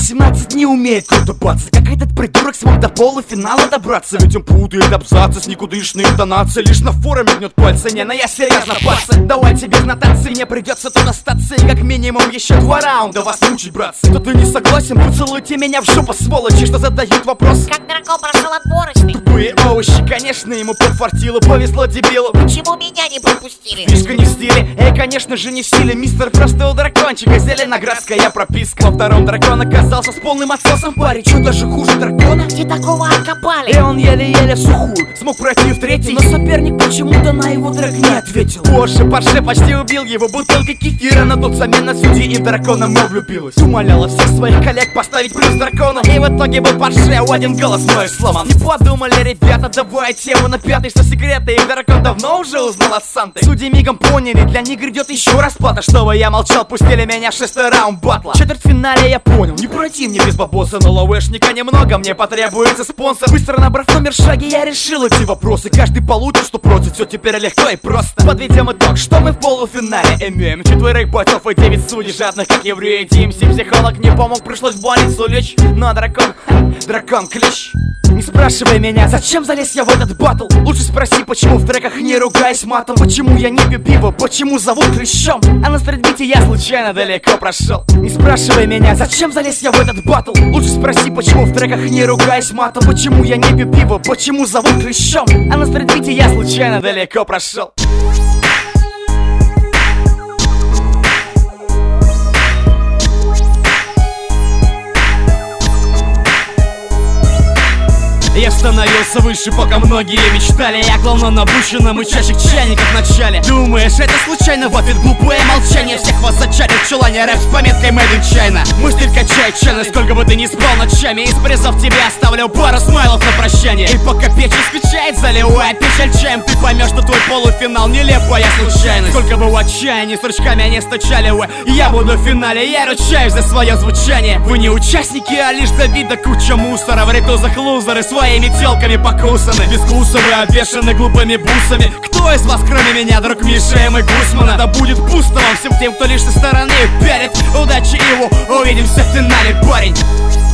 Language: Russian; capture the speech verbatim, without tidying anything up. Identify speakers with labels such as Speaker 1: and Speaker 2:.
Speaker 1: восемнадцать не умеет круто баться. Как этот придурок смог до полуфинала добраться? Ведь он путает абзацы с никудышной интонацией. Лишь на форуме гнет пальцы, не, но я серьезно, пальцы. Давайте без нотации, мне придется тут остаться. И как минимум еще два раунда вас мучить, братцы. Кто ты не согласен, поцелуйте меня в жопу, сволочи, что задают вопрос:
Speaker 2: как дракон прошел отборочный?
Speaker 1: Тупые овощи, конечно, ему подфартило, повезло дебилу.
Speaker 2: Почему меня не пропустили?
Speaker 1: Фишка не в стиле, эй, конечно же не в стиле. Мистер просто у дракончика зеленоградская прописка. Во втором дракон оказался с полным отсосом. Парень, что даже хуже дракона?
Speaker 2: Где такого откопали?
Speaker 1: И он еле-еле в сухую смог пройти в третий, но соперник почему-то на его трек не ответил. Позже Порше почти убил его бутылкой кефира, но тут замена судьи и в дракона мол влюбилась. Умоляла всех своих коллег поставить плюс дракона, и в итоге был Порше, в один голос мой сломан. Не подумали ребята, давай тему на пятый, что секреты их дракон давно уже узнал от Санты. Судьи мигом поняли, для них грядет еще расплата. Чтобы я молчал, пустили меня в шестой раунд батла. В четвертьфинале я понял, не пройти мне без бабоса, но ловешника немного, мне потребуется спонсор. Быстро набрав номер шаги, я решил эти вопросы. Каждый получит, что просит, все теперь легко и просто. Подведем итог, что мы в полуфинале имеем четверых бойцов и девять судей жадных, как евреи. ди эм си психолог не помог, пришлось в больницу лечь. Но дракон, дракон клещ. Не спрашивай меня, зачем залез я в этот батл. Лучше спроси, почему в треках не ругаюсь матом. Почему я не пью пиво, почему зовут Клещом. А на стритбите я случайно далеко прошел. Не спрашивай меня, зачем залез я в этот батл. Лучше спроси, почему в треках не ругаюсь матом. Почему я не пью пиво, почему зовут Клещом. А на стритбите я случайно далеко прошел. Я становился выше, пока многие мечтали. Я клоун обученным и чаще чайников в начале. Думаешь, это случайно? В ответ глупое молчание. Всех вас зачали в чулане, рэп с пометкой Made in China. Мой стиль качает чайно, сколько бы ты ни спал ночами. Из призов тебе оставлю пару смайлов на прощание. И пока печь скучает, заливая печаль чаем, ты поймешь, что твой полуфинал нелепая случайность. Сколько бы в отчаянии с ручками они стучали, уэ, я буду в финале, я ручаюсь за свое звучание. Вы не участники, а лишь до вида куча мусора. В ритузах лузеры свои телками покусаны, безвкусовые, обвешаны глупыми бусами. Кто из вас, кроме меня, друг Миши и Гусмана? Да будет пусто вам всем тем, кто лишь со стороны пярит. Удачи его, увидимся в финале, парень.